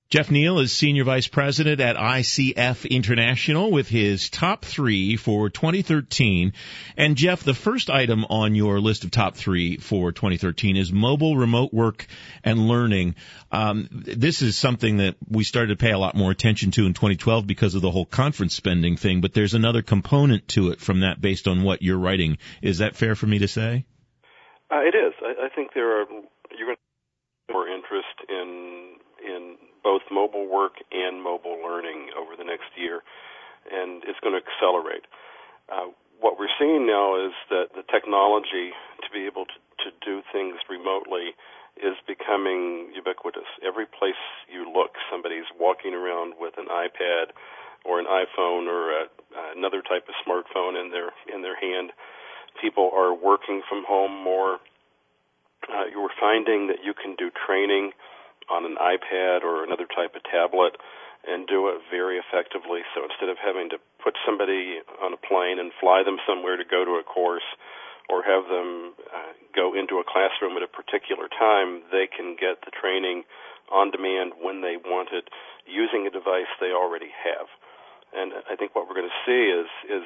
Jeff Neal is Senior Vice President at ICF International with his top three for 2013. And Jeff, the first item on your list of top three for 2013 is mobile remote work and learning. This is something that we started to pay a lot more attention to in 2012 because of the whole conference spending thing, but there's another component to it from that based on what you're writing. Is that fair for me to say? It is. I think you're going to have more interest in both mobile work and mobile learning over the next year, and it's going to accelerate. What we're seeing now is that the technology to be able to do things remotely is becoming ubiquitous. Every place you look, somebody's walking around with an iPad or an iPhone or another type of smartphone in their hand. People are working from home more. You're finding that you can do training on an iPad or another type of tablet and do it very effectively. So instead of having to put somebody on a plane and fly them somewhere to go to a course or have them go into a classroom at a particular time, they can get the training on demand when they want it using a device they already have. And I think what we're going to see is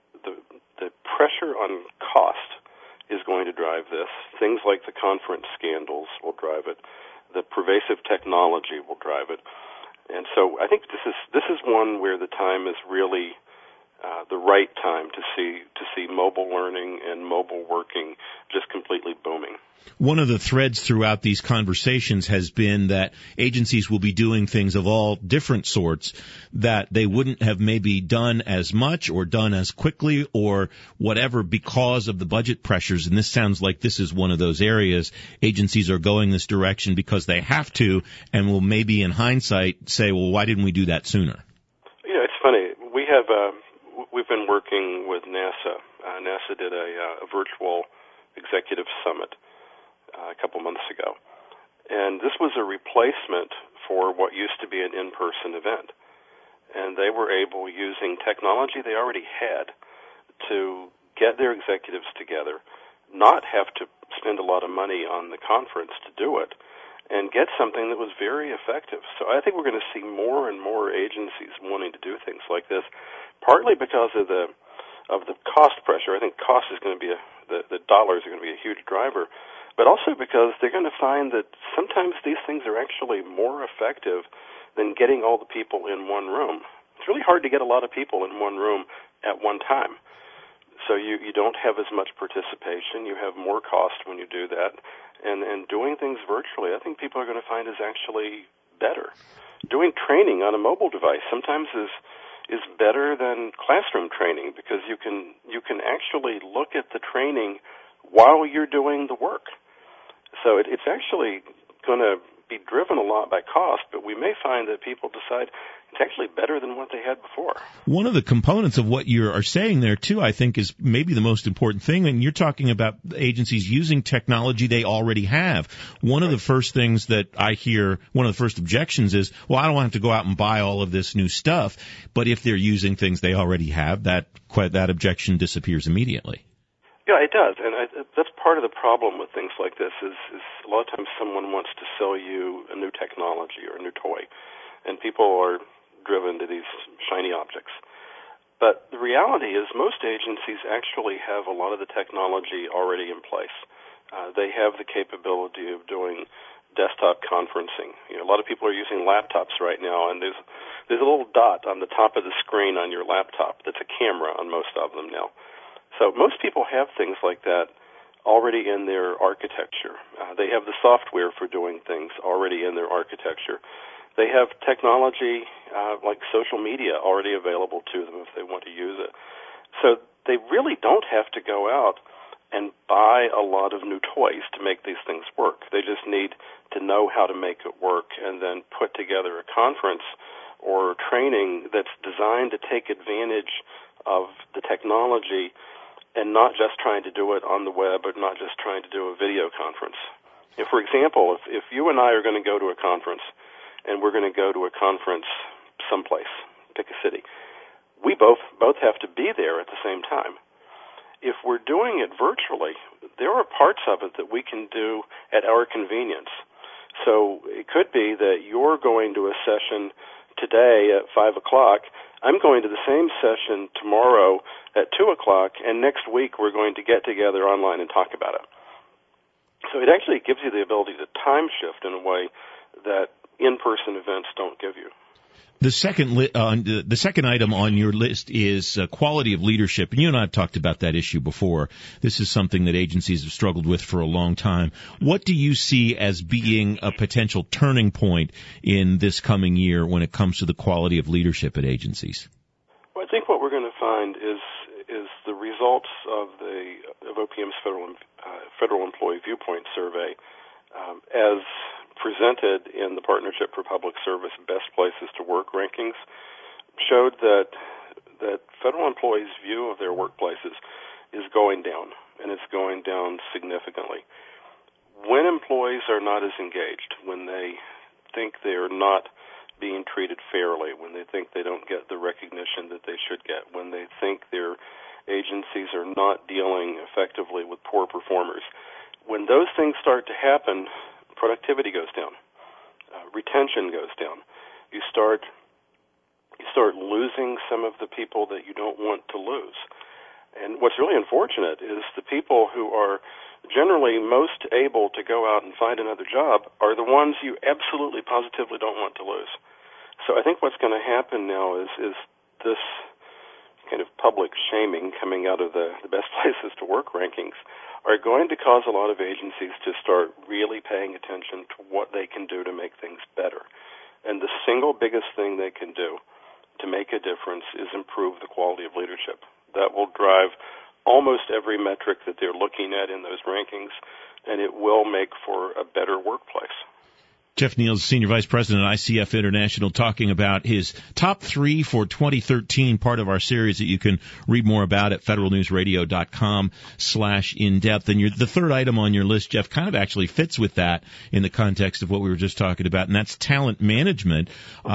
the pressure on cost is going to drive this. Things like the conference scandals will drive it. The pervasive technology will drive it. And so I think this is one where the time is really the right time to see mobile learning and mobile working just completely booming. One of the threads throughout these conversations has been that agencies will be doing things of all different sorts that they wouldn't have maybe done as much or done as quickly or whatever because of the budget pressures. And this sounds like this is one of those areas. Agencies are going this direction because they have to and will maybe in hindsight say, well, why didn't we do that sooner? Yeah, it's funny. We've been working with NASA. NASA did a virtual executive summit a couple months ago. And this was a replacement for what used to be an in-person event. And they were able, using technology they already had, to get their executives together, not have to spend a lot of money on the conference to do it, and get something that was very effective. So I think we're going to see more and more agencies wanting to do things like this, partly because of the cost pressure. I think cost is going to be the dollars are going to be a huge driver, but also because they're going to find that sometimes these things are actually more effective than getting all the people in one room. It's really hard to get a lot of people in one room at one time. So you don't have as much participation. You have more cost when you do that. And doing things virtually, I think people are going to find is actually better. Doing training on a mobile device sometimes is better than classroom training because you can actually look at the training while you're doing the work. So it's actually going to be driven a lot by cost, but we may find that people decide it's actually better than what they had before. One of the components of what you are saying there, too, I think is maybe the most important thing, and you're talking about agencies using technology they already have. One of the first things that I hear, one of the first objections is, well, I don't have to go out and buy all of this new stuff, but if they're using things they already have, that objection disappears immediately. Yeah, it does, and that's part of the problem with things like this is a lot of times someone wants to sell you a new technology or a new toy, and people are driven to these shiny objects. But the reality is most agencies actually have a lot of the technology already in place. They have the capability of doing desktop conferencing. A lot of people are using laptops right now, and there's a little dot on the top of the screen on your laptop that's a camera on most of them now. So most people have things like that already in their architecture. They have the software for doing things already in their architecture. They have technology like social media already available to them if they want to use it. So they really don't have to go out and buy a lot of new toys to make these things work. They just need to know how to make it work and then put together a conference or training that's designed to take advantage of the technology and not just trying to do it on the web or not just trying to do a video conference. For example, if you and I are going to go to a conference and we're going to go to a conference someplace, pick a city, we both have to be there at the same time. If we're doing it virtually, there are parts of it that we can do at our convenience. So it could be that you're going to a session today at 5 o'clock. I'm going to the same session tomorrow at 2 o'clock, and next week we're going to get together online and talk about it. So it actually gives you the ability to time shift in a way that in-person events don't give you. The second item on your list is quality of leadership, and you and I have talked about that issue before. This is something that agencies have struggled with for a long time. What do you see as being a potential turning point in this coming year when it comes to the quality of leadership at agencies? Well, I think what we're going to find is the results of OPM's Federal Employee Viewpoint Survey as presented in the Partnership for Public Service Best Places to Work rankings showed that federal employees' view of their workplaces is going down, and it's going down significantly. When employees are not as engaged, when they think they are not being treated fairly, when they think they don't get the recognition that they should get, when they think their agencies are not dealing effectively with poor performers, when those things start to happen, productivity goes down, retention goes down. You start losing some of the people that you don't want to lose. And what's really unfortunate is the people who are generally most able to go out and find another job are the ones you absolutely positively don't want to lose. So I think what's going to happen now is this kind of public shaming coming out of the best places to work rankings are going to cause a lot of agencies to start really paying attention to what they can do to make things better. And the single biggest thing they can do to make a difference is improve the quality of leadership. That will drive almost every metric that they're looking at in those rankings, and it will make for a better workplace. Jeff Niels, Senior Vice President at ICF International, talking about his top 3 for 2013, part of our series that you can read more about at federalnewsradio.com/in-depth. And the third item on your list, Jeff, kind of actually fits with that in the context of what we were just talking about, and that's talent management.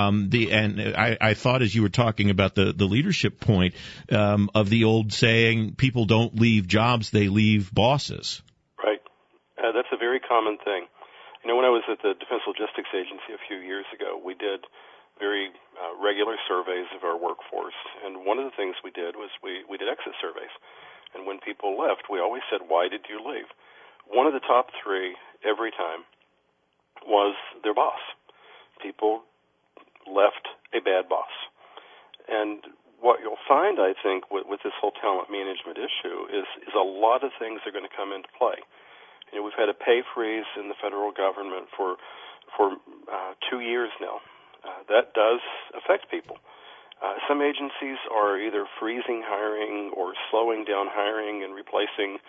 I thought as you were talking about the leadership point of the old saying, people don't leave jobs, they leave bosses. Right. That's a very common thing. You know, when I was at the Defense Logistics Agency a few years ago, we did very regular surveys of our workforce, and one of the things we did was we did exit surveys. And when people left, we always said, why did you leave? One of the top 3 every time was their boss. People left a bad boss. And what you'll find, I think, with this whole talent management issue is a lot of things are going to come into play. You know, we've had a pay freeze in the federal government for 2 years now. That does affect people. Some agencies are either freezing hiring or slowing down hiring and replacing,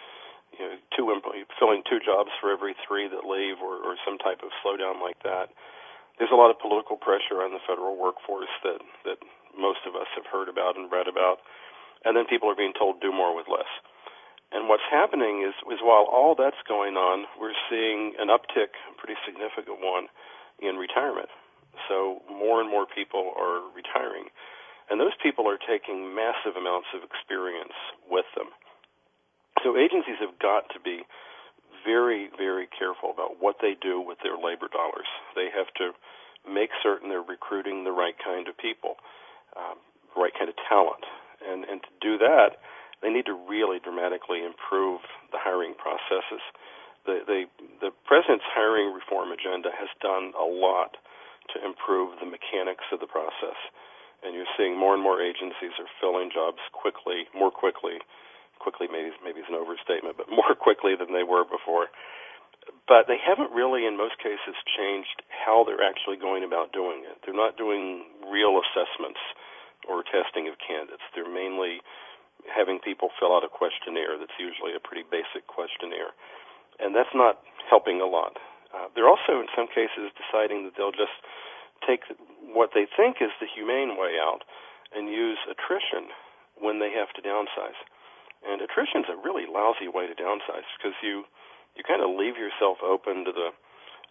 filling 2 jobs for every 3 that leave, or some type of slowdown like that. There's a lot of political pressure on the federal workforce that most of us have heard about and read about, and then people are being told do more with less. And what's happening is while all that's going on, we're seeing an uptick, a pretty significant one, in retirement. So more and more people are retiring. And those people are taking massive amounts of experience with them. So agencies have got to be very, very careful about what they do with their labor dollars. They have to make certain they're recruiting the right kind of people, the right kind of talent. And to do that, they need to really dramatically improve the hiring processes. The President's hiring reform agenda has done a lot to improve the mechanics of the process. And you're seeing more and more agencies are filling jobs more quickly maybe is an overstatement, but more quickly than they were before. But they haven't really, in most cases, changed how they're actually going about doing it. They're not doing real assessments or testing of candidates. They're mainly having people fill out a questionnaire that's usually a pretty basic questionnaire. And that's not helping a lot. They're also, in some cases, deciding that they'll just take what they think is the humane way out and use attrition when they have to downsize. And attrition's a really lousy way to downsize because you kind of leave yourself open to the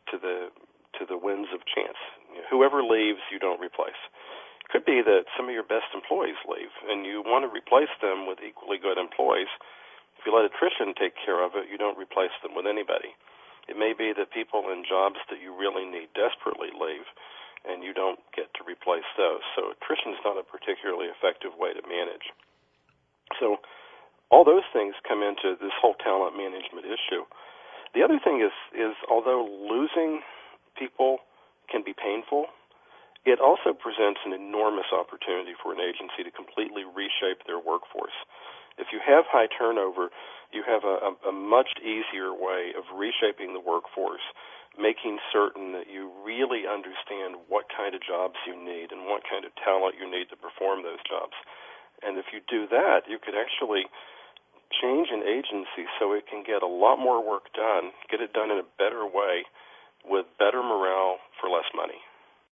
winds of chance. Whoever leaves, you don't replace. It could be that some of your best employees leave, and you want to replace them with equally good employees. If you let attrition take care of it, you don't replace them with anybody. It may be that people in jobs that you really need desperately leave, and you don't get to replace those. So attrition is not a particularly effective way to manage. So all those things come into this whole talent management issue. The other thing is although losing people can be painful, it also presents an enormous opportunity for an agency to completely reshape their workforce. If you have high turnover, you have a much easier way of reshaping the workforce, making certain that you really understand what kind of jobs you need and what kind of talent you need to perform those jobs. And if you do that, you could actually change an agency so it can get a lot more work done, get it done in a better way with better morale for less money.